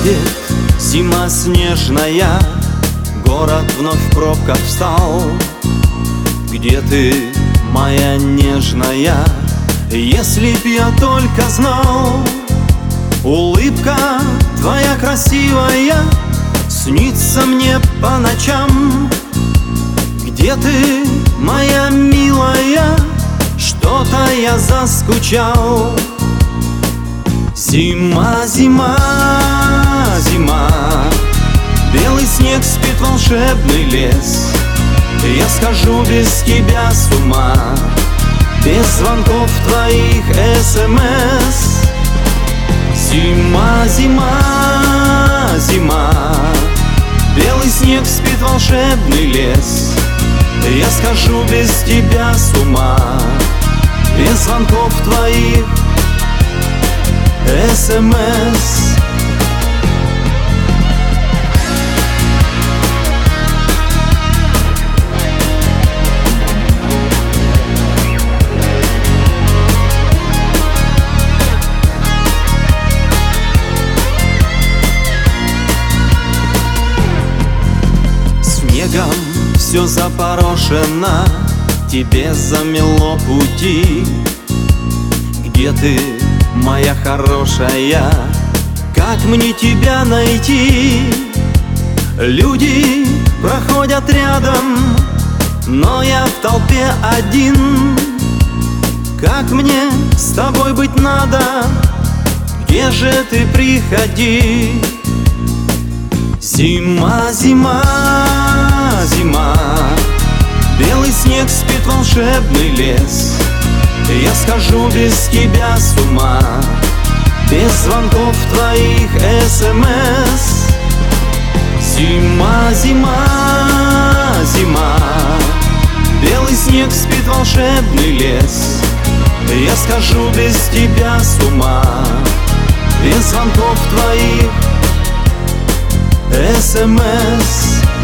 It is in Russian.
Наступит зима снежная, город вновь в пробках встал. Где ты, моя нежная? Если б я только знал. Улыбка твоя красивая снится мне по ночам. Где ты, моя милая? Что-то я заскучал. Зима, зима, зима, белый снег, спит волшебный лес. Я схожу без тебя с ума, без звонков твоих СМС. Зима, зима, зима, белый снег, спит волшебный лес. Я схожу без тебя с ума, без звонков твоих СМС. Снегом все запорошено, тебе замело пути. Где ты, моя хорошая? Как мне тебя найти? Люди проходят рядом, но я в толпе один. Как мне с тобой быть надо? Где же ты, приходи? Зима, зима, зима, белый снег, спит волшебный лес. Я схожу без тебя с ума, без звонков твоих СМС. Зима, зима, зима, белый снег, спит волшебный лес. Я схожу без тебя с ума, без звонков твоих СМС.